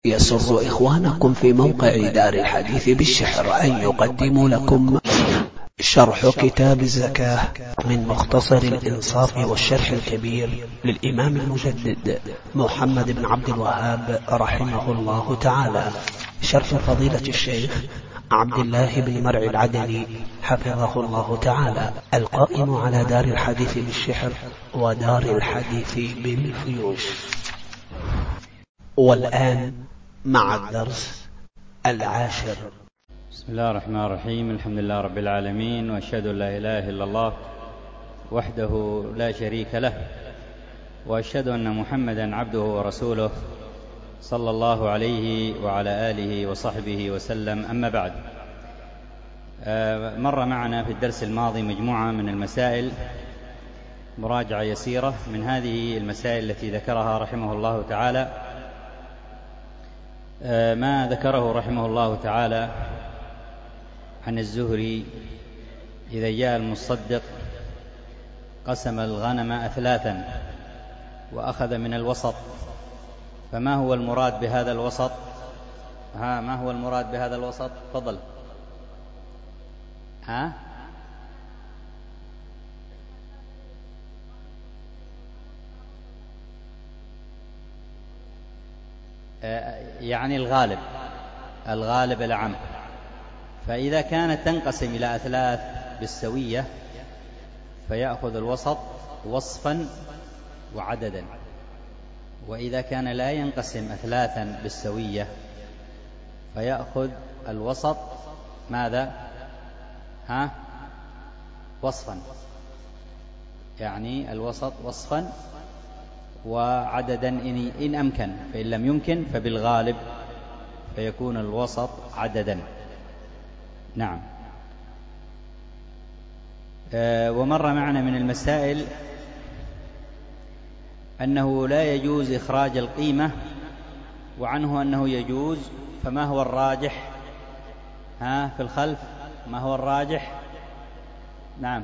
يسر إخوانكم في موقع دار الحديث بالشحر أن يقدموا لكم شرح كتاب الزكاة من مختصر الإنصاف والشرح الكبير للإمام المجدد محمد بن عبد الوهاب رحمه الله تعالى، شرح فضيلة الشيخ عبد الله بن مرعي العدني حفظه الله تعالى، القائم على دار الحديث بالشحر ودار الحديث بالفيوش. والآن مع الدرس 10. بسم الله الرحمن الرحيم. الحمد لله رب العالمين، وأشهد أن لا إله إلا الله وحده لا شريك له، وأشهد أن محمدا عبده ورسوله صلى الله عليه وعلى آله وصحبه وسلم. أما بعد، مر معنا في الدرس الماضي مجموعة من المسائل، مراجعة يسيرة من هذه المسائل التي ذكرها رحمه الله تعالى. ما ذكره رحمه الله تعالى عن الزهري: إذا جاء المصدق قسم الغنم أثلاثا وأخذ من الوسط، فما هو المراد بهذا الوسط؟ ما هو المراد بهذا الوسط؟ تفضل. يعني الغالب الأعم. فإذا كانت تنقسم إلى أثلاث بالسوية فيأخذ الوسط وصفا وعددا، وإذا كان لا ينقسم أثلاثا بالسوية فيأخذ الوسط ماذا؟ وصفا، يعني الوسط وصفا وعددا إن أمكن، فإن لم يمكن فبالغالب فيكون الوسط عددا. نعم. ومر معنا من المسائل أنه لا يجوز إخراج القيمة، وعنه أنه يجوز. فما هو الراجح في الخلف؟ ما هو الراجح؟ نعم،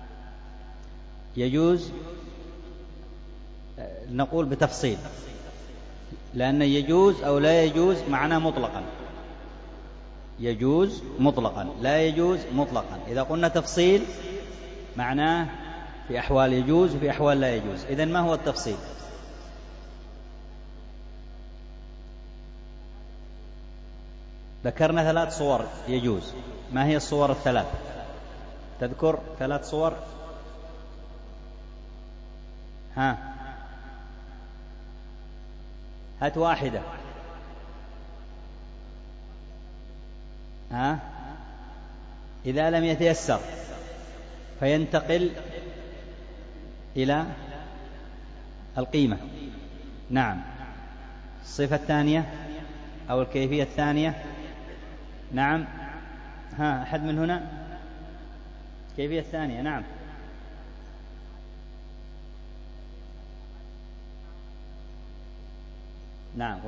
يجوز. نقول بتفصيل، لأن يجوز أو لا يجوز معناه مطلقا. يجوز مطلقا، لا يجوز مطلقا. إذا قلنا تفصيل معناه في أحوال يجوز وفي أحوال لا يجوز. إذن ما هو التفصيل؟ ذكرنا 3 صور يجوز. ما هي الصور ال3؟ تذكر 3 صور؟ هات واحدة. إذا لم يتيسر فينتقل إلى القيمة. نعم. الصفة الثانية أو الكيفية الثانية؟ نعم. أحد من هنا؟ الكيفية الثانية. نعم. نعم.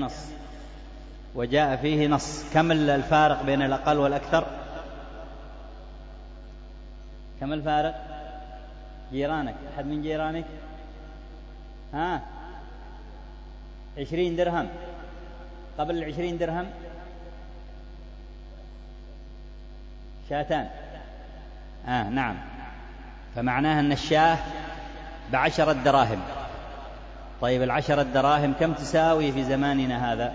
وجاء فيه نص. كم الفارق بين الأقل والأكثر؟ كم الفارق؟ جيرانك، أحد من جيرانك؟ 20 درهم. قبل 20 درهم شاتان. نعم. فمعناها أن الشاة ب10 دراهم. طيب 10 دراهم كم تساوي في زماننا هذا؟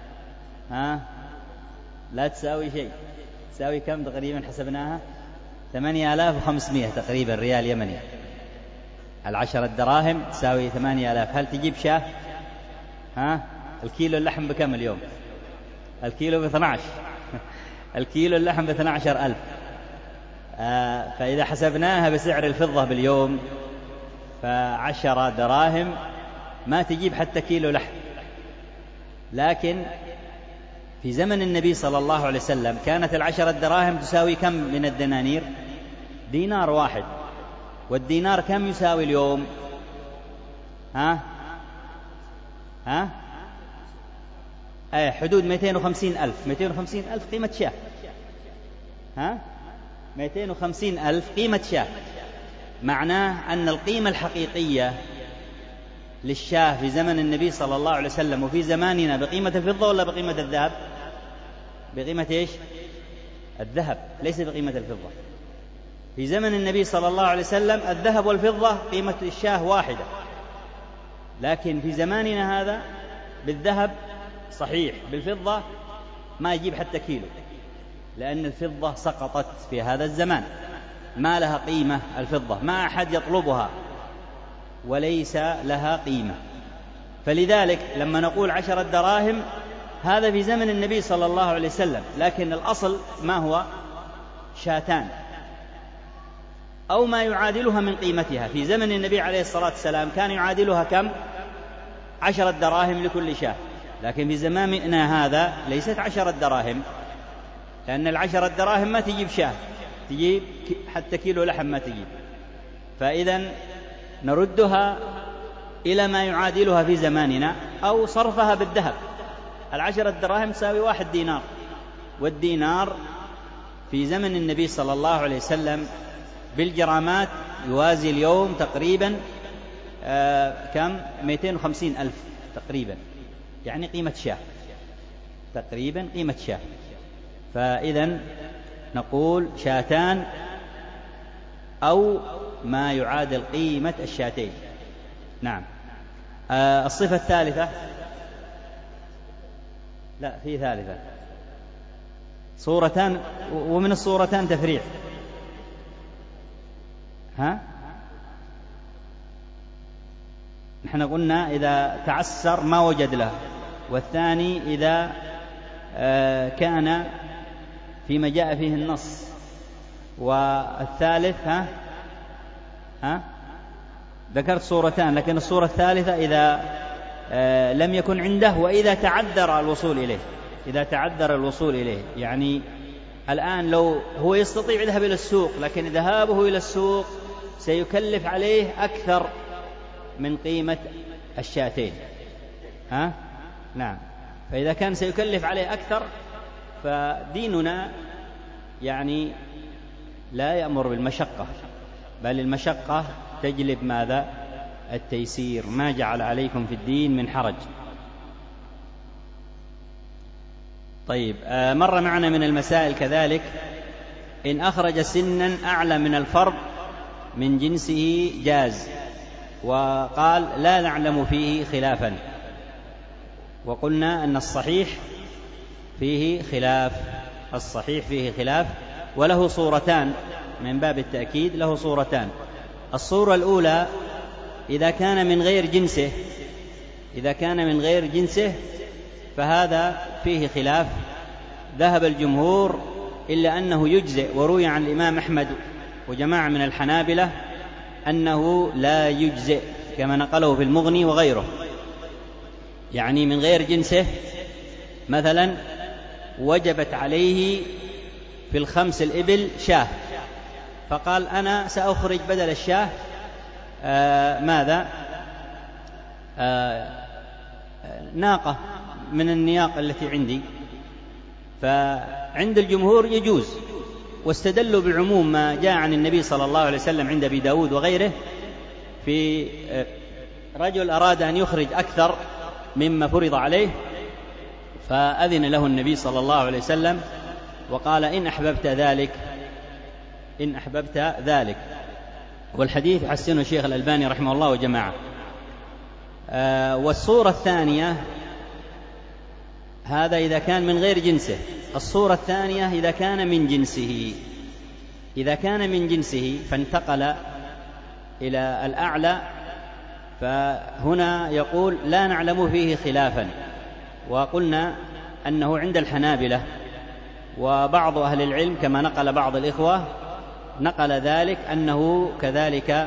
لا تساوي شيء. تساوي كم تقريبا؟ حسبناها 8500 تقريبا ريال يمني. 10 دراهم تساوي 8000. هل تجيب شاة؟ الكيلو اللحم بكم اليوم؟ الكيلو ب12. الكيلو اللحم ب12,000. فإذا حسبناها بسعر الفضة باليوم ف10 دراهم ما تجيب حتى كيلو لحم. لكن في زمن النبي صلى الله عليه وسلم كانت 10 دراهم تساوي كم من الدنانير؟ دينار واحد. والدينار كم يساوي اليوم؟ حدود 250,000. 250,000 قيمة شاة. 250,000 قيمة شاة. معناه أن القيمة الحقيقية للشاة في زمن النبي صلى الله عليه وسلم وفي زماننا بقيمة الفضة ولا بقيمة الذهب؟ بقيمة إيش؟ الذهب، ليس بقيمة الفضة. في زمن النبي صلى الله عليه وسلم الذهب والفضة قيمة الشاة واحدة، لكن في زماننا هذا بالذهب صحيح، بالفضة ما يجيب حتى كيلو، لأن الفضة سقطت في هذا الزمان، ما لها قيمة الفضة، ما أحد يطلبها وليس لها قيمة. فلذلك لما نقول 10 دراهم هذا في زمن النبي صلى الله عليه وسلم، لكن الأصل ما هو؟ شاتان أو ما يعادلها من قيمتها. في زمن النبي عليه الصلاة والسلام كان يعادلها كم؟ 10 دراهم لكل شاة، لكن في زماننا هذا ليست 10 دراهم، لأن 10 دراهم ما تجيب شاة، تجيب حتى كيلو لحم ما تجيب. فإذا نردها إلى ما يعادلها في زماننا أو صرفها بالذهب. 10 دراهم تساوي 1 دينار، والدينار في زمن النبي صلى الله عليه وسلم بالجرامات يوازي اليوم تقريبا كم؟ 250 ألف تقريبا، يعني قيمة شاة، تقريبا قيمة شاة. فإذا نقول شاتان أو ما يعادل قيمة الشاتين. نعم. الصفة الثالثة، لا في ثالثة، صورتان، ومن الصورتان تفريع. نحن قلنا إذا تعسر ما وجد له، والثاني إذا كان فيما جاء فيه النص، والثالث ذكرت صورتان، لكن الصورة الثالثة إذا لم يكن عنده وإذا تعذر الوصول إليه. إذا تعذر الوصول إليه، يعني الآن لو هو يستطيع يذهب إلى السوق، لكن ذهابه إلى السوق سيكلف عليه أكثر من قيمة الشاتين. نعم. فإذا كان سيكلف عليه أكثر، فديننا يعني لا يأمر بالمشقة، بل المشقة تجلب ماذا؟ التيسير، ما جعل عليكم في الدين من حرج. طيب، مر معنا من المسائل كذلك إن أخرج سنا أعلى من الفرض من جنسه جاز، وقال لا نعلم فيه خلافا، وقلنا أن الصحيح فيه خلاف، الصحيح فيه خلاف، وله صورتان من باب التأكيد، له صورتان. الصورة الأولى إذا كان من غير جنسه، إذا كان من غير جنسه فهذا فيه خلاف، ذهب الجمهور إلا أنه يجزئ، وروي عن الإمام أحمد وجماعة من الحنابلة أنه لا يجزئ كما نقله في المغني وغيره. يعني من غير جنسه مثلا وجبت عليه في 5 الإبل شاه، فقال أنا سأخرج بدل الشاه ماذا؟ ناقة من النياق التي عندي. فعند الجمهور يجوز، واستدلوا بعموم ما جاء عن النبي صلى الله عليه وسلم عند أبي داود وغيره في رجل أراد أن يخرج أكثر مما فرض عليه، فأذن له النبي صلى الله عليه وسلم وقال إن أحببت ذلك، إن أحببت ذلك. والحديث حسنه الشيخ الألباني رحمه الله وجماعة. والصورة الثانية هذا إذا كان من غير جنسه. الصورة الثانية إذا كان من جنسه، إذا كان من جنسه فانتقل إلى الأعلى، فهنا يقول لا نعلم فيه خلافا. وقلنا أنه عند الحنابلة وبعض أهل العلم كما نقل بعض الإخوة نقل ذلك أنه كذلك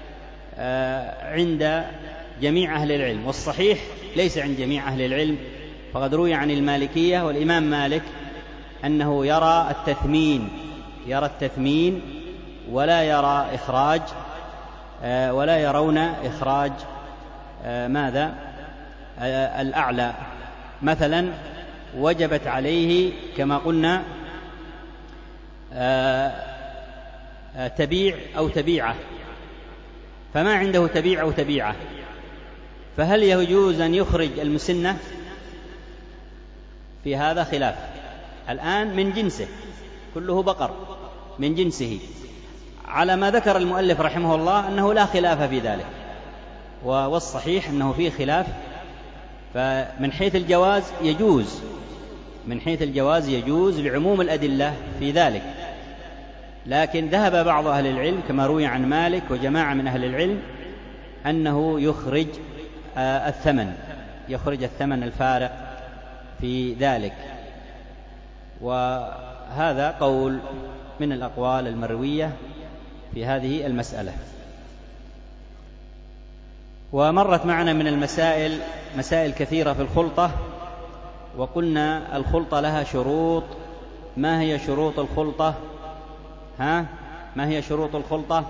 عند جميع أهل العلم، والصحيح ليس عند جميع أهل العلم. فقد روي عن المالكية والإمام مالك أنه يرى التثمين ولا يرى إخراج، ولا يرون إخراج ماذا؟ الأعلى. مثلا وجبت عليه كما قلنا تبيع أو تبيعة، فما عنده تبيع أو تبيعة، فهل يجوز أن يخرج المسنة؟ في هذا خلاف. الآن من جنسه، كله بقر من جنسه، على ما ذكر المؤلف رحمه الله أنه لا خلاف في ذلك، والصحيح أنه فيه خلاف. فمن حيث الجواز يجوز، من حيث الجواز يجوز لعموم الأدلة في ذلك. لكن ذهب بعض أهل العلم كما روي عن مالك وجماعة من أهل العلم أنه يخرج الثمن، يخرج الثمن الفارق في ذلك. وهذا قول من الأقوال المروية في هذه المسألة. ومرت معنا من المسائل مسائل كثيرة في الخلطة، وقلنا الخلطة لها شروط. ما هي شروط الخلطة؟ ما هي شروط الخلطة؟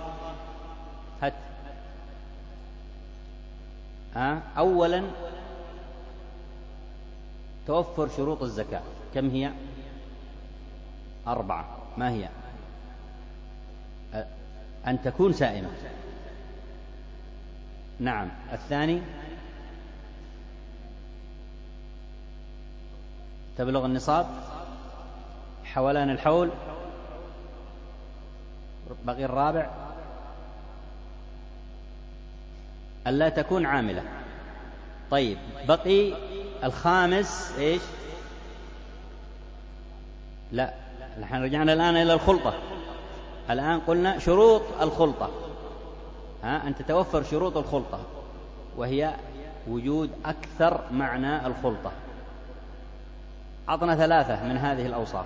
أولا توفر شروط الزكاة. كم هي؟ 4. ما هي؟ أن تكون سائمة. نعم. الثاني تبلغ النصاب، حولان الحول. بقي الرابع ألا تكون عاملة. طيب، بقي الخامس إيش؟ لا، نحن رجعنا الآن إلى الخلطة. الآن قلنا شروط الخلطة، أن تتوفر شروط الخلطة، وهي وجود أكثر معنى الخلطة. أعطنا 3 من هذه الأوصاف: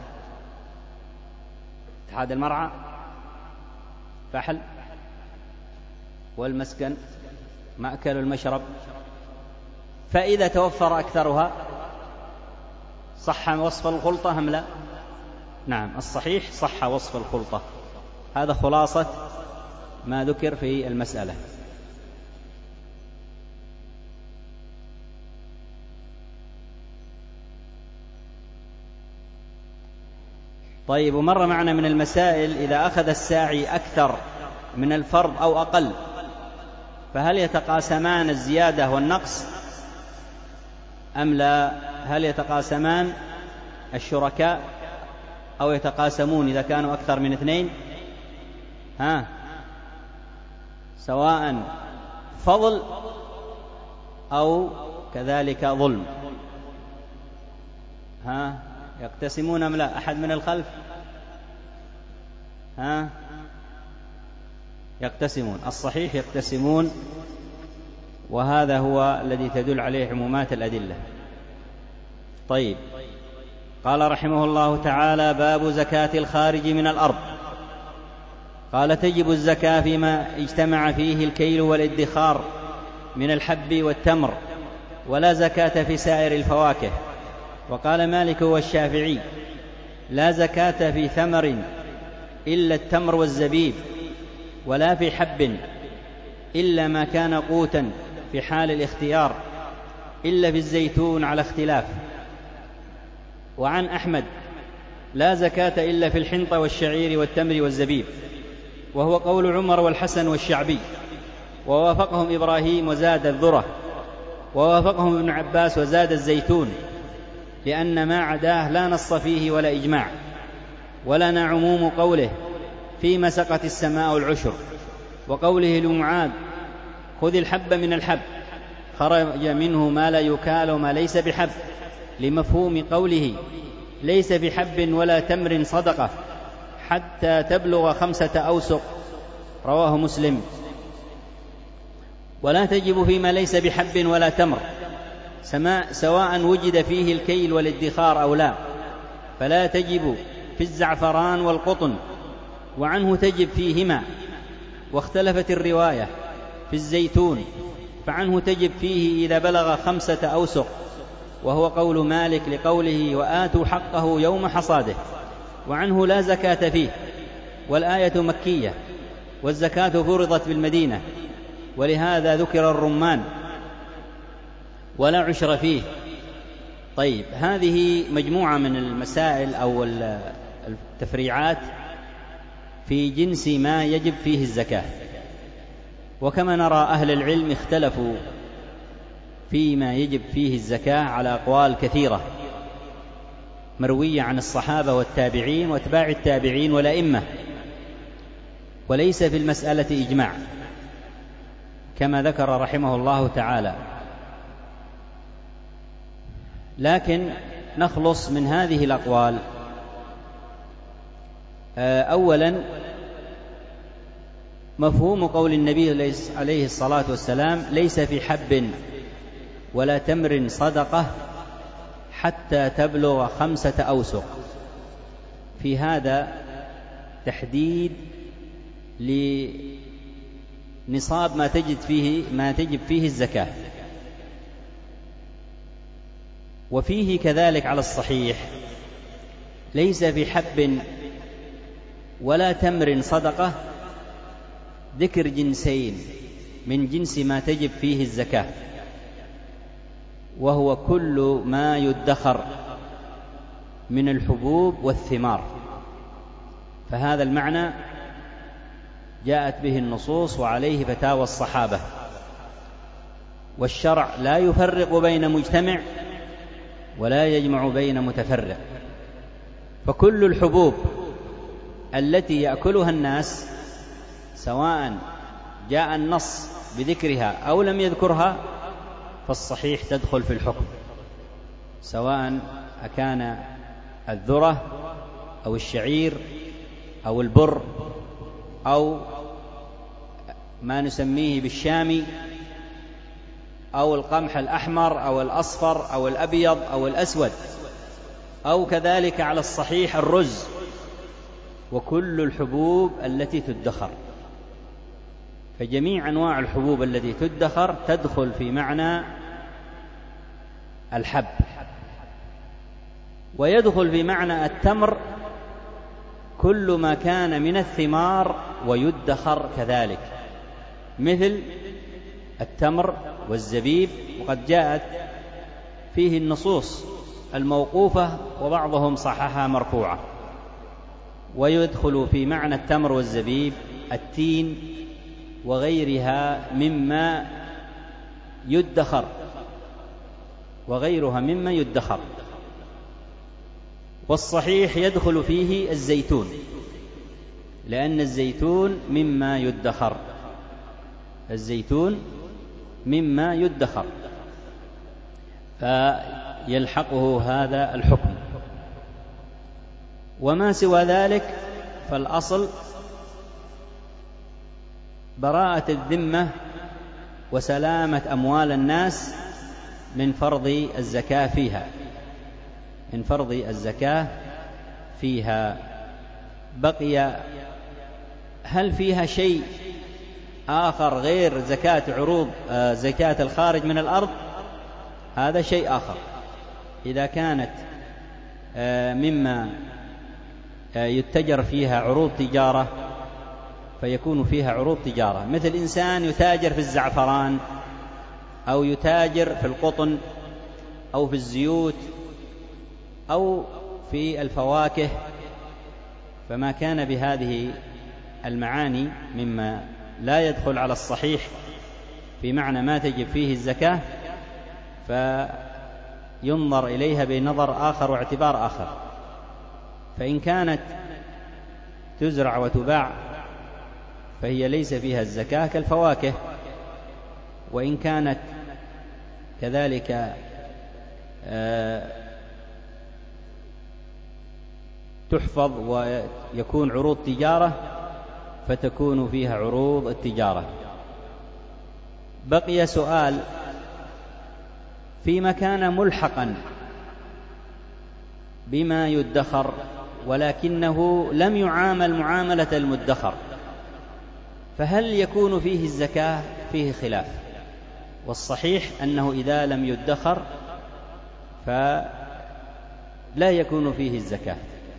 اتحاد المرعى، فحل، والمسكن، مأكل المشرب. فإذا توفر أكثرها صح وصف الخلطة أم لا؟ نعم، الصحيح صح وصف الخلطة. هذا خلاصة ما ذكر في المسألة. طيب، ومر معنا من المسائل إذا أخذ الساعي أكثر من الفرض أو أقل، فهل يتقاسمان الزيادة والنقص أم لا؟ هل يتقاسمان الشركاء أو يتقاسمون إذا كانوا أكثر من 2؟ سواء فضل أو كذلك ظلم. يقتسمون أم لا؟ أحد من الخلف؟ يقتسمون. الصحيح يقتسمون، وهذا هو الذي تدل عليه عمومات الأدلة. طيب، قال رحمه الله تعالى: باب زكاة الخارج من الأرض. قال: تجب الزكاة فيما اجتمع فيه الكيل والادخار من الحب والتمر، ولا زكاة في سائر الفواكه. وقال مالك والشافعي: لا زكاة في ثمر إلا التمر والزبيب، ولا في حب إلا ما كان قوتا في حال الاختيار، إلا في الزيتون على اختلاف. وعن أحمد: لا زكاة إلا في الحنطة والشعير والتمر والزبيب، وهو قول عمر والحسن والشعبي، ووافقهم إبراهيم وزاد الذرة، ووافقهم ابن عباس وزاد الزيتون، لأن ما عداه لا نص فيه ولا إجماع. ولنا عموم قوله: فيما سقت السماء العشر، وقوله لمعاذ: خذ الحب من الحب، خرج منه ما لا يكال وما ليس بحب، لمفهوم قوله: ليس بحب ولا تمر صدقة حتى تبلغ 5 أوسق، رواه مسلم. ولا تجب فيما ليس بحب ولا تمر، سواء وجد فيه الكيل والادخار أو لا، فلا تجب في الزعفران والقطن، وعنه تجب فيهما. واختلفت الرواية في الزيتون، فعنه تجب فيه إذا بلغ 5 أوسق، وهو قول مالك لقوله: وآتوا حقه يوم حصاده. وعنه لا زكاة فيه، والآية مكية، والزكاة فرضت بالمدينة، ولهذا ذكر الرمان، ولا عشر فيه. طيب، هذه مجموعة من المسائل أو التفريعات في جنس ما يجب فيه الزكاة. وكما نرى أهل العلم اختلفوا فيما يجب فيه الزكاة على أقوال كثيرة مروية عن الصحابة والتابعين واتباع التابعين والأئمة، وليس في المسألة إجماع كما ذكر رحمه الله تعالى. لكن نخلص من هذه الأقوال. أولا، مفهوم قول النبي عليه الصلاة والسلام: ليس في حب ولا تمر صدقة حتى تبلغ 5 أوسق. في هذا تحديد لنصاب ما تجب فيه الزكاة. وفيه كذلك على الصحيح: ليس في حب ولا تمر صدقة، ذكر جنسين من جنس ما تجب فيه الزكاة، وهو كل ما يدخر من الحبوب والثمار. فهذا المعنى جاءت به النصوص وعليه فتاوى الصحابة. والشرع لا يفرق بين مجتمع ولا يجمع بين متفرق، فكل الحبوب التي يأكلها الناس سواء جاء النص بذكرها أو لم يذكرها فالصحيح تدخل في الحكم، سواء أكان الذرة أو الشعير أو البر أو ما نسميه بالشامي أو القمح الأحمر أو الأصفر أو الأبيض أو الأسود، أو كذلك على الصحيح الرز، وكل الحبوب التي تدخر. فجميع أنواع الحبوب التي تدخر تدخل في معنى الحب. ويدخل في معنى التمر كل ما كان من الثمار ويدخر كذلك، مثل التمر والزبيب، وقد جاءت فيه النصوص الموقوفة وبعضهم صححها مرفوعة. ويدخل في معنى التمر والزبيب التين وغيرها مما يدخر، والصحيح يدخل فيه الزيتون، لأن الزيتون مما يدخر، فيلحقه هذا الحكم. وما سوى ذلك فالأصل براءة الذمة وسلامة أموال الناس من فرض الزكاة فيها. بقي هل فيها شيء آخر غير زكاة الخارج من الأرض؟ هذا شيء آخر. إذا كانت مما يتجر فيها عروض تجارة فيكون فيها عروض تجارة، مثل إنسان يتاجر في الزعفران أو يتاجر في القطن أو في الزيوت أو في الفواكه، فما كان بهذه المعاني مما لا يدخل على الصحيح في معنى ما تجب فيه الزكاة، فينظر إليها بنظر آخر واعتبار آخر. فإن كانت تزرع وتباع فهي ليس فيها الزكاة كالفواكه، وإن كانت كذلك تحفظ ويكون عروض تجارة فتكون فيها عروض التجارة. بقي سؤال: فيما كان ملحقا بما يدخر ولكنه لم يعامل معاملة المدخر، فهل يكون فيه الزكاة؟ فيه خلاف، والصحيح أنه إذا لم يدخر فلا يكون فيه الزكاة،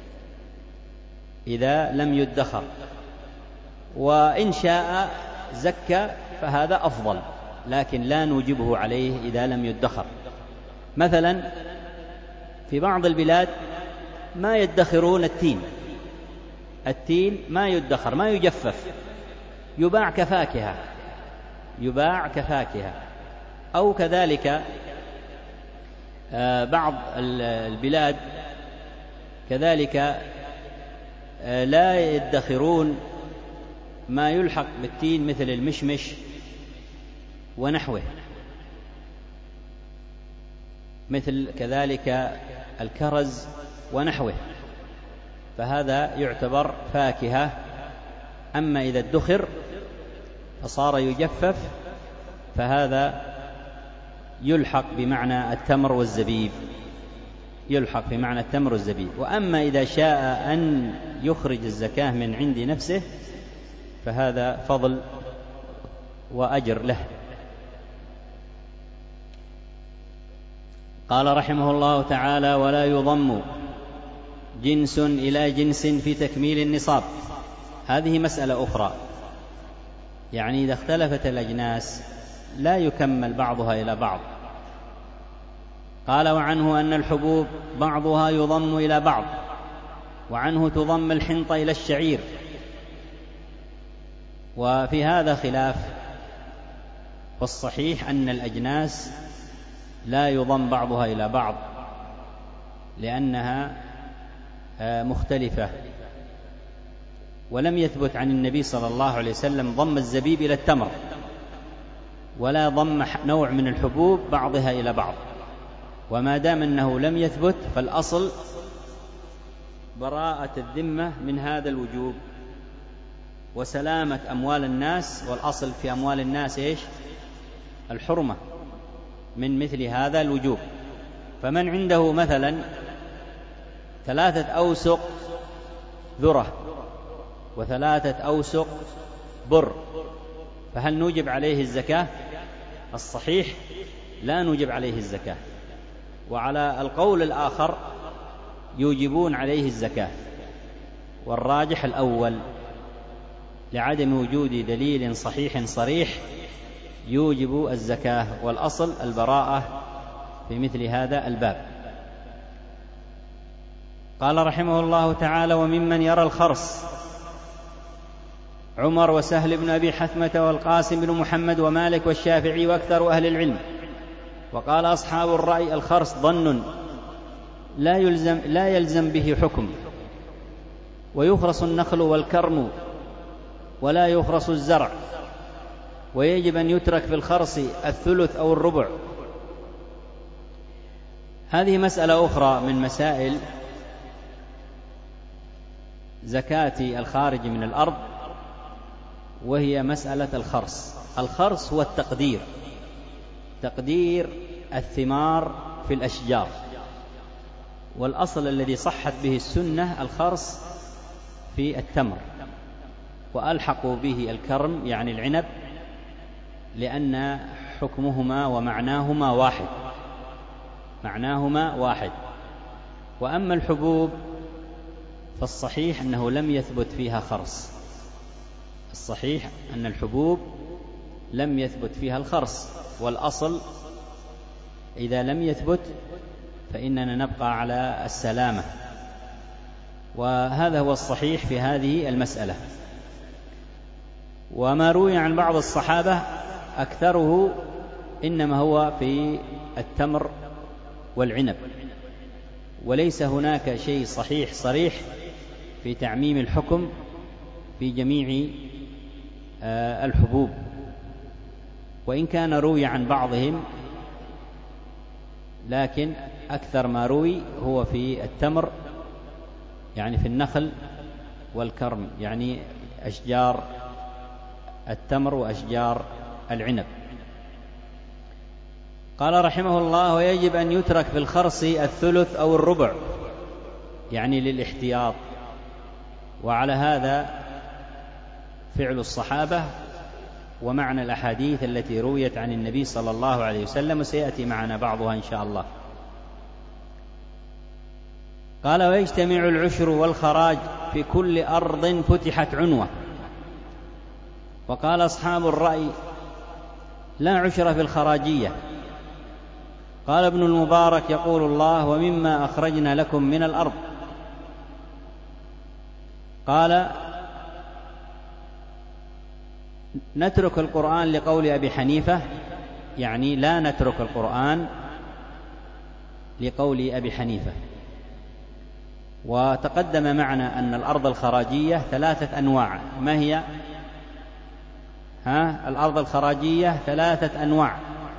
إذا لم يدخر. وإن شاء زكى فهذا أفضل، لكن لا نوجبه عليه إذا لم يدخر. مثلا في بعض البلاد ما يدخرون التين ما يدخر، ما يجفف، يباع كفاكهة، أو كذلك بعض البلاد كذلك لا يدخرون ما يلحق بالتين مثل المشمش ونحوه، مثل كذلك الكرز ونحوه، فهذا يعتبر فاكهة. أما إذا ادخر فصار يجفف فهذا يلحق بمعنى التمر والزبيب، يلحق بمعنى التمر والزبيب. وأما إذا شاء أن يخرج الزكاة من عند نفسه فهذا فضل وأجر له. قال رحمه الله تعالى: ولا يضم جنس إلى جنس في تكميل النصاب. هذه مسألة أخرى، يعني إذا اختلفت الأجناس لا يكمل بعضها إلى بعض. قال: وعنه أن الحبوب بعضها يضم إلى بعض، وعنه تضم الحنطة إلى الشعير. وفي هذا خلاف، والصحيح أن الأجناس لا يضم بعضها إلى بعض لأنها مختلفة، ولم يثبت عن النبي صلى الله عليه وسلم ضم الزبيب إلى التمر، ولا ضم نوع من الحبوب بعضها إلى بعض. وما دام أنه لم يثبت فالأصل براءة الذمة من هذا الوجوب وسلامة أموال الناس، والأصل في أموال الناس إيش؟ الحرمة من مثل هذا الوجوب. فمن عنده مثلا 3 أوسق ذرة و3 أوسق بر، فهل نوجب عليه الزكاة؟ الصحيح لا نوجب عليه الزكاة، وعلى القول الآخر يوجبون عليه الزكاة، والراجح الأول لعدم وجود دليل صحيح صريح يوجب الزكاة، والأصل البراءة في مثل هذا الباب. قال رحمه الله تعالى: وممن يرى الخرص عمر وسهل بن أبي حثمة والقاسم بن محمد ومالك والشافعي وأكثر أهل العلم. وقال أصحاب الرأي: الخرص ظن لا يلزم به حكم، ويخرص النخل والكرم ولا يخرص الزرع، ويجب أن يترك في الخرص 1/3 أو 1/4. هذه مسألة أخرى من مسائل زكاة الخارج من الأرض، وهي مسألة الخرص. الخرص هو تقدير الثمار في الأشجار، والأصل الذي صحت به السنة الخرص في التمر، وألحقوا به الكرم يعني العنب، لأن حكمهما ومعناهما واحد. وأما الحبوب فالصحيح أنه لم يثبت فيها خرص، الصحيح أن الحبوب لم يثبت فيها الخرص، والأصل إذا لم يثبت فإننا نبقى على السلامة، وهذا هو الصحيح في هذه المسألة. وما روي عن بعض الصحابة أكثره إنما هو في التمر والعنب، وليس هناك شيء صحيح صريح في تعميم الحكم في جميع الحبوب، وإن كان روي عن بعضهم، لكن أكثر ما روي هو في التمر، يعني في النخل والكرم، يعني أشجار التمر وأشجار العنب. قال رحمه الله: ويجب أن يترك في الخرص 1/3 أو 1/4، يعني للاحتياط. وعلى هذا فعل الصحابة ومعنى الأحاديث التي رويت عن النبي صلى الله عليه وسلم، وسيأتي معنا بعضها إن شاء الله. قال: ويجتمع العشر والخراج في كل أرض فتحت عنوة. وقال أصحاب الرأي: لا عشر في الخراجية. قال ابن المبارك: يقول الله: ومما أخرجنا لكم من الأرض. قال: نترك القرآن لقول أبي حنيفة يعني لا نترك القرآن لقول أبي حنيفة. وتقدم معنا أن الأرض الخراجية 3 أنواع. ما هي؟ الأرض الخراجية 3 أنواع.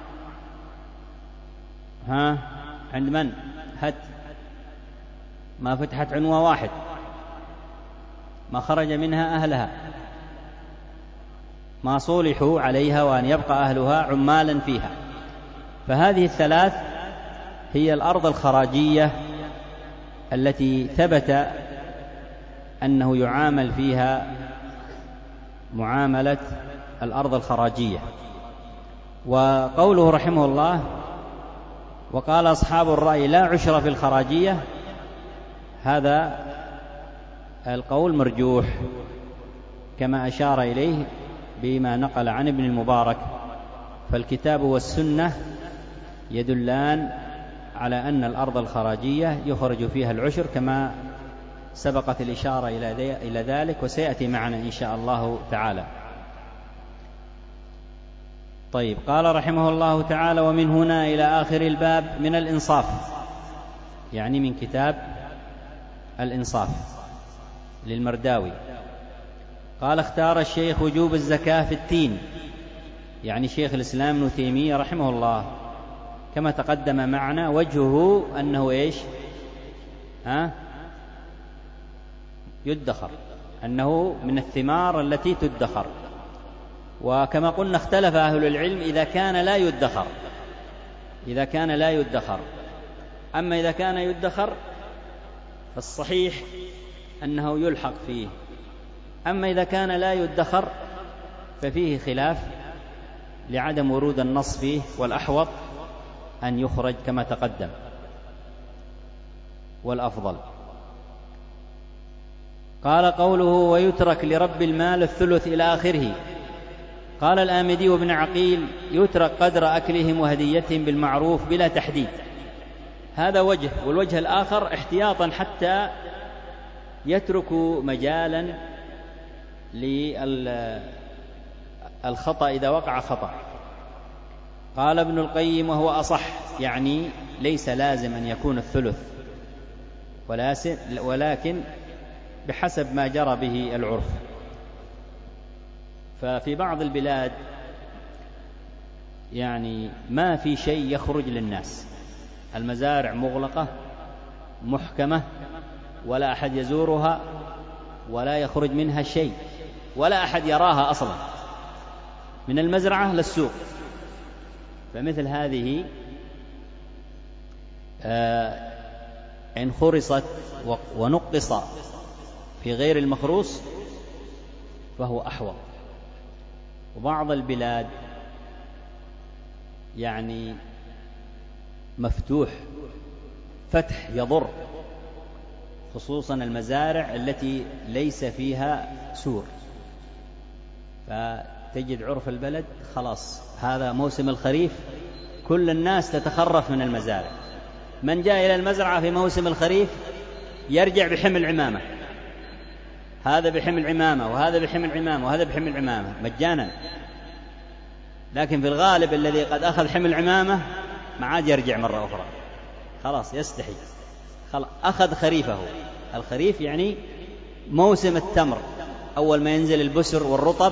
عند من؟ ما فتحت عنوة واحد، ما خرج منها أهلها، ما صولحوا عليها وأن يبقى أهلها عمالا فيها. فهذه ال3 هي الأرض الخراجية التي ثبت أنه يعامل فيها معاملة الأرض الخراجية. وقوله رحمه الله: وقال أصحاب الرأي لا عشر في الخراجية، هذا القول مرجوح كما أشار إليه بما نقل عن ابن المبارك. فالكتاب والسنة يدلان على أن الأرض الخراجية يخرج فيها العشر كما سبقت الإشارة إلى ذلك، وسيأتي معنا إن شاء الله تعالى. طيب، قال رحمه الله تعالى: ومن هنا إلى آخر الباب من الإنصاف، يعني من كتاب الإنصاف للمرداوي. قال: اختار الشيخ وجوب الزكاة في التين، يعني شيخ الإسلام ابن تيمية رحمه الله، كما تقدم معنا. وجهه أنه إيش؟ يدخر، أنه من الثمار التي تدخر. وكما قلنا اختلف أهل العلم إذا كان لا يدخر. أما إذا كان يدخر فالصحيح أنه يلحق فيه، أما إذا كان لا يدخر ففيه خلاف لعدم ورود النص فيه، والأحوط أن يخرج كما تقدم، والأفضل. قال: قوله: ويترك لرب المال الثلث إلى آخره. قال الآمدي وابن عقيل: يترك قدر أكلهم وهديتهم بالمعروف بلا تحديد. هذا وجه. والوجه الآخر احتياطا حتى يتركوا مجالا للخطأ إذا وقع خطأ. قال ابن القيم: وهو أصح، يعني ليس لازم أن يكون الثلث، ولكن بحسب ما جرى به العرف. ففي بعض البلاد يعني ما في شيء يخرج للناس، المزارع مغلقة محكمة، ولا أحد يزورها، ولا يخرج منها شيء، ولا أحد يراها أصلا، من المزرعة للسوق. فمثل هذه إن خرصت ونقص في غير المخروص فهو أحوط. وبعض البلاد يعني مفتوح فتح يضر، خصوصا المزارع التي ليس فيها سور، فتجد عرف البلد خلاص هذا موسم الخريف، كل الناس تتخرف من المزارع. من جاء إلى المزرعة في موسم الخريف يرجع بحمل عمامة، هذا بحمل عمامة وهذا بحمل عمامة وهذا بحمل عمامة مجانا. لكن في الغالب الذي قد أخذ حمل عمامة ما عاد يرجع مرة أخرى، خلاص يستحي، خلاص أخذ خريفه. الخريف يعني موسم التمر، أول ما ينزل البسر والرطب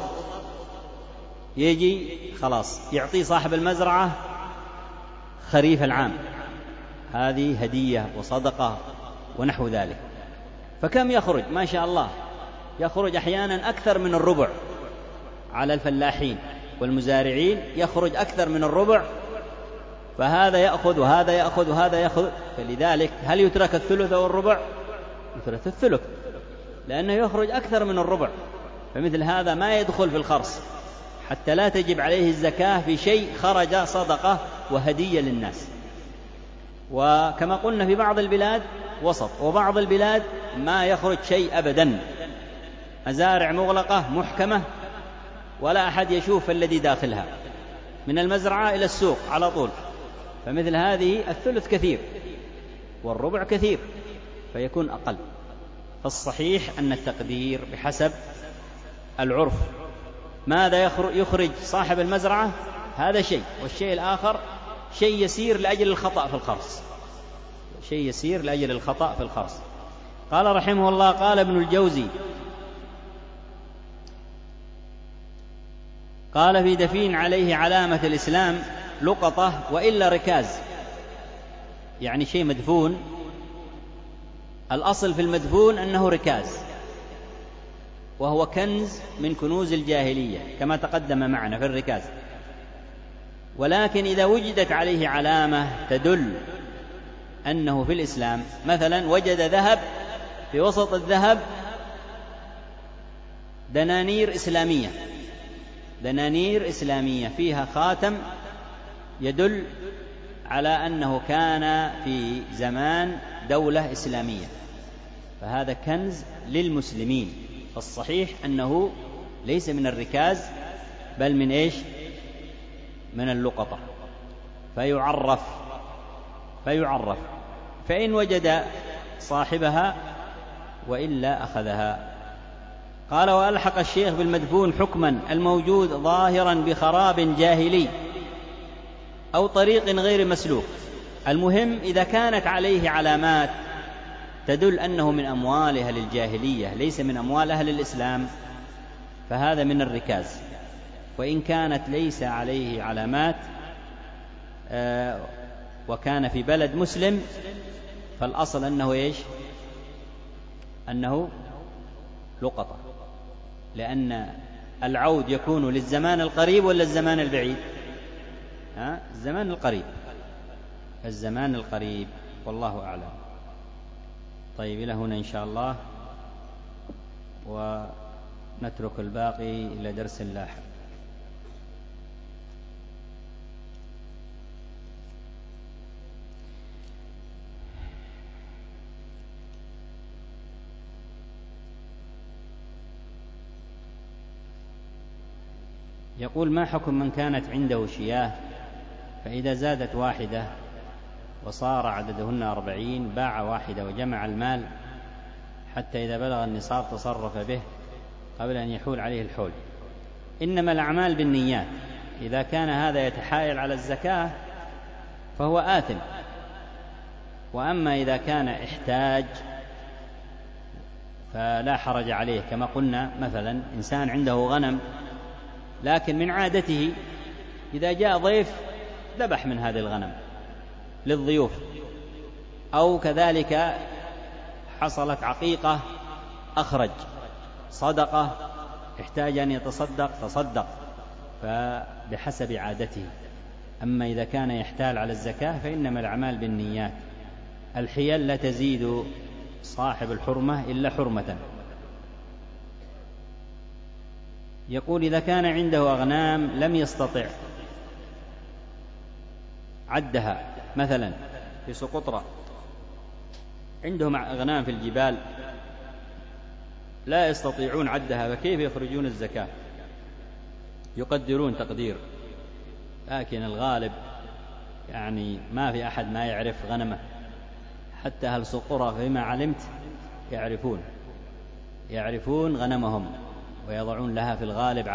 يجي خلاص يعطي صاحب المزرعة خريف العام، هذه هدية وصدقة ونحو ذلك. فكم يخرج؟ ما شاء الله يخرج أحيانا أكثر من الربع على الفلاحين والمزارعين، يخرج أكثر من الربع، فهذا يأخذ وهذا يأخذ وهذا يأخذ. فلذلك هل يترك الثلث أو الربع؟ يترك الثلث، لأنه يخرج أكثر من الربع. فمثل هذا ما يدخل في الخرص، حتى لا تجب عليه الزكاة في شيء خرج صدقة وهدية للناس. وكما قلنا في بعض البلاد وسط، وبعض البلاد ما يخرج شيء أبدا، مزارع مغلقة محكمة ولا أحد يشوف الذي داخلها، من المزرعة إلى السوق على طول. فمثل هذه الثلث كثير والربع كثير، فيكون أقل. فالصحيح أن التقدير بحسب العرف. ماذا يخرج صاحب المزرعة؟ هذا شيء، والشيء الآخر شيء يسير لأجل الخطأ في الخرص، شيء يسير لأجل الخطأ في الخرص. قال رحمه الله: قال ابن الجوزي: قال في دفين عليه علامة الإسلام لقطة وإلا ركاز، يعني شيء مدفون، الأصل في المدفون أنه ركاز، وهو كنز من كنوز الجاهلية كما تقدم معنا في الركاز. ولكن إذا وجدت عليه علامة تدل أنه في الإسلام، مثلا وجد ذهب في وسط الذهب دنانير إسلامية، دنانير إسلامية فيها خاتم يدل على أنه كان في زمان دولة إسلامية، فهذا كنز للمسلمين. فالصحيح أنه ليس من الركاز بل من إيش؟ من اللقطة، فيعرف فإن وجد صاحبها وإلا أخذها. قال: وألحق الشيخ بالمدفون حكما الموجود ظاهرا بخراب جاهلي أو طريق غير مسلوك. المهم إذا كانت عليه علامات تدل أنه من أموال أهل الجاهلية ليس من أموال أهل الإسلام، فهذا من الركاز. وإن كانت ليس عليه علامات وكان في بلد مسلم، فالأصل أنه إيش؟ أنه لقطة، لأن العود يكون للزمان القريب ولا الزمان البعيد؟ الزمان القريب، والله أعلم. طيب، إلى هنا إن شاء الله، ونترك الباقي إلى درس لاحق. يقول: ما حكم من كانت عنده شياه فإذا زادت واحدة وصار عددهن 40 باع واحدة وجمع المال حتى إذا بلغ النصاب تصرف به قبل أن يحول عليه الحول؟ إنما الأعمال بالنيات، إذا كان هذا يتحايل على الزكاة فهو آثم، وأما إذا كان احتاج فلا حرج عليه. كما قلنا مثلا إنسان عنده غنم، لكن من عادته إذا جاء ضيف ذبح من هذه الغنم للضيوف، أو كذلك حصلت عقيقة أخرج، صدقة احتاج أن يتصدق تصدق، فبحسب عادته. أما إذا كان يحتال على الزكاة فإنما الأعمال بالنيات. الحيل لا تزيد صاحب الحرمة إلا حرمة. يقول: إذا كان عنده أغنام لم يستطع عدها، مثلا في سقطرى عندهم أغنام في الجبال لا يستطيعون عدها، فكيف يخرجون الزكاة؟ يقدرون تقدير، لكن الغالب يعني ما في أحد ما يعرف غنمه، حتى أهل سقطرى فيما علمت يعرفون غنمهم، ويضعون لها في الغالب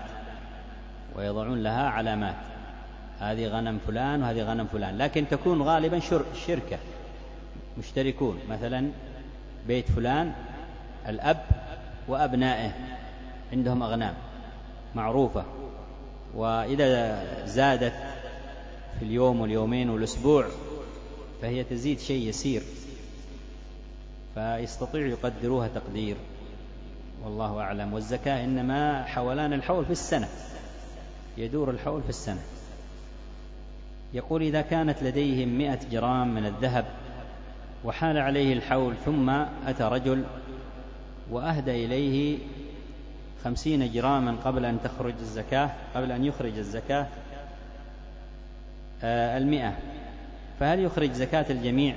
علامات، هذه غنم فلان وهذه غنم فلان، لكن تكون غالبا شركة مشتركون، مثلا بيت فلان الأب وأبنائه عندهم أغنام معروفة، وإذا زادت في اليوم واليومين والأسبوع فهي تزيد شيء يسير، فيستطيع يقدروها تقدير، والله أعلم. والزكاة إنما حولان الحول في السنة، يدور الحول في السنة. يقول: إذا كانت لديهم 100 جرام من الذهب وحال عليه الحول، ثم أتى رجل وأهدى إليه 50 جراما قبل أن يخرج الزكاة 100، فهل يخرج زكاة الجميع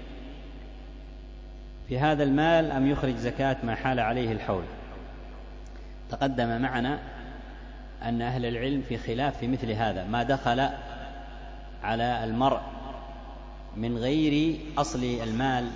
في هذا المال أم يخرج زكاة ما حال عليه الحول؟ تقدم معنا أن أهل العلم في خلاف في مثل هذا، ما دخل على المرء من غير أصل المال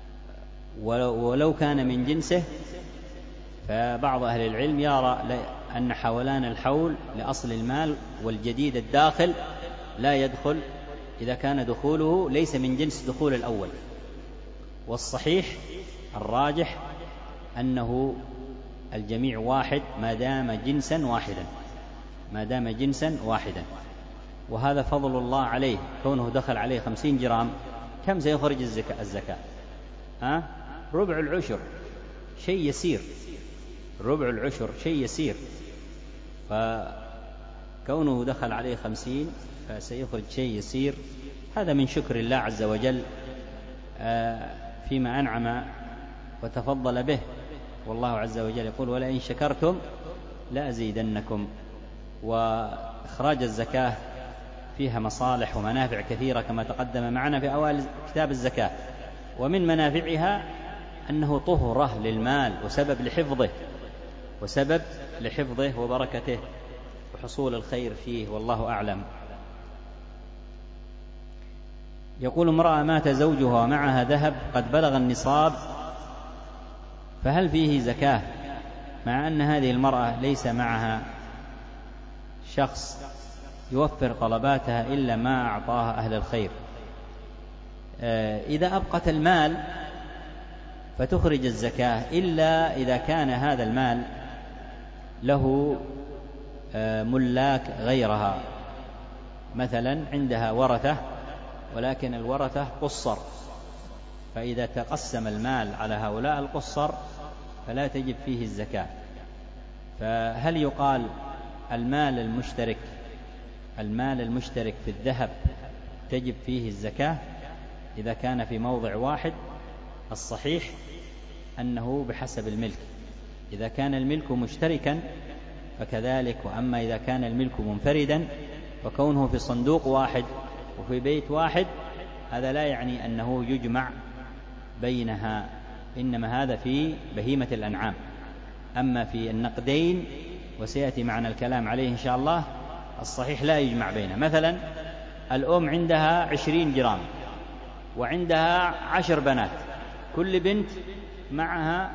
ولو كان من جنسه، فبعض أهل العلم يرى أن حولان الحول لأصل المال والجديد الداخل لا يدخل إذا كان دخوله ليس من جنس دخول الأول. والصحيح الراجح أنه الجميع واحد ما دام جنسا واحدا. وهذا فضل الله عليه، كونه دخل عليه 50 جرام، كم سيخرج الزكاة؟ ربع العشر، شيء يسير، ربع العشر شيء يسير. فكونه دخل عليه 50 فسيخرج شيء يسير. هذا من شكر الله عز وجل فيما أنعم وتفضل به. والله عز وجل يقول: ولئن شكرتم لأزيدنكم. وإخراج الزكاة فيها مصالح ومنافع كثيرة كما تقدم معنا في أوائل كتاب الزكاة. ومن منافعها أنه طهرة للمال وسبب لحفظه وبركته وحصول الخير فيه، والله أعلم. يقول: امرأة مات زوجها ومعها ذهب قد بلغ النصاب، فهل فيه زكاة مع أن هذه المرأة ليس معها شخص يوفر طلباتها إلا ما أعطاها أهل الخير؟ إذا أبقت المال فتخرج الزكاة، إلا إذا كان هذا المال له ملاك غيرها، مثلا عندها ورثة ولكن الورثة قصر، فإذا تقسم المال على هؤلاء القصر فلا تجب فيه الزكاة. فهل يقال المال المشترك في الذهب تجب فيه الزكاة إذا كان في موضع واحد؟ الصحيح أنه بحسب الملك. إذا كان الملك مشتركا فكذلك، وأما إذا كان الملك منفردا وكونه في صندوق واحد وفي بيت واحد هذا لا يعني أنه يجمع بينها، إنما هذا في بهيمة الأنعام. أما في النقدين وسيأتي معنا الكلام عليه إن شاء الله، الصحيح لا يجمع بينها. مثلا الأم عندها 20 جرام وعندها 10 بنات، كل بنت معها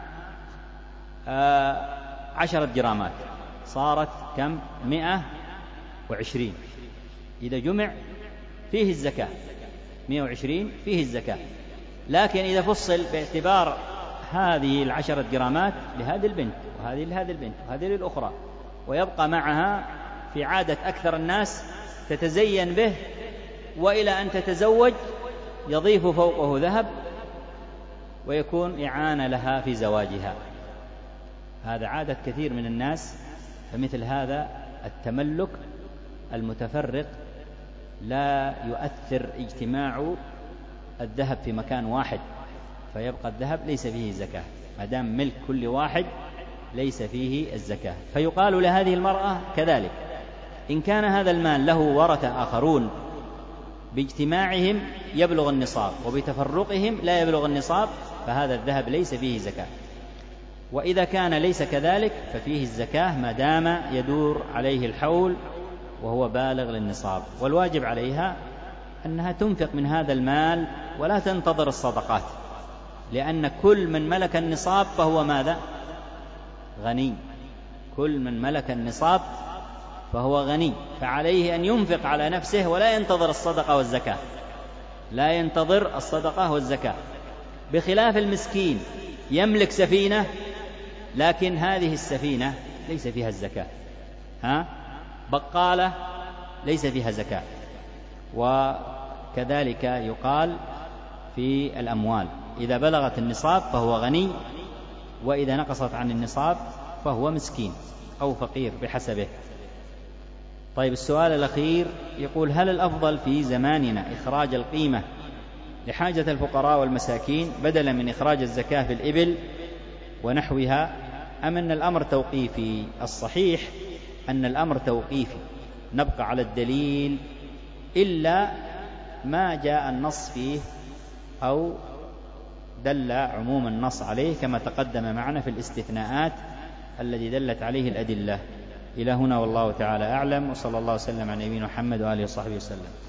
10 جرامات، صارت كم؟ 120. إذا جمع فيه الزكاة، 120 فيه الزكاة. لكن إذا فصل باعتبار هذه 10 جرامات لهذه البنت وهذه لهذه البنت وهذه للأخرى، ويبقى معها في عادة أكثر الناس تتزين به، وإلى أن تتزوج يضيف فوقه ذهب ويكون إعانة لها في زواجها. هذا عادة كثير من الناس. فمثل هذا التملك المتفرق لا يؤثر اجتماع الذهب في مكان واحد فيبقى الذهب ليس فيه زكاة، ما دام ملك كل واحد ليس فيه الزكاة. فيقال لهذه المرأة كذلك: إن كان هذا المال له ورثة آخرون باجتماعهم يبلغ النصاب وبتفرقهم لا يبلغ النصاب فهذا الذهب ليس فيه زكاة. وإذا كان ليس كذلك ففيه الزكاة ما دام يدور عليه الحول وهو بالغ للنصاب. والواجب عليها أنها تنفق من هذا المال ولا تنتظر الصدقات، لأن كل من ملك النصاب فهو ماذا؟ غني. كل من ملك النصاب فهو غني، فعليه أن ينفق على نفسه ولا ينتظر الصدقة والزكاة، لا ينتظر الصدقة والزكاة، بخلاف المسكين يملك سفينة لكن هذه السفينة ليس فيها الزكاة، بقالة ليس فيها زكاة. وكذلك يقال في الأموال: إذا بلغت النصاب فهو غني، وإذا نقصت عن النصاب فهو مسكين أو فقير بحسبه. طيب، السؤال الأخير يقول: هل الأفضل في زماننا إخراج القيمة لحاجة الفقراء والمساكين بدلا من إخراج الزكاة في الإبل ونحوها، أم أن الأمر توقيفي؟ الصحيح أن الأمر توقيفي، نبقى على الدليل إلا ما جاء النص فيه أو دل عموم النص عليه كما تقدم معنا في الاستثناءات الذي دلت عليه الأدلة. إلى هنا والله تعالى أعلم، وصلى الله وسلم على نبينا محمد وآله وصحبه وسلم.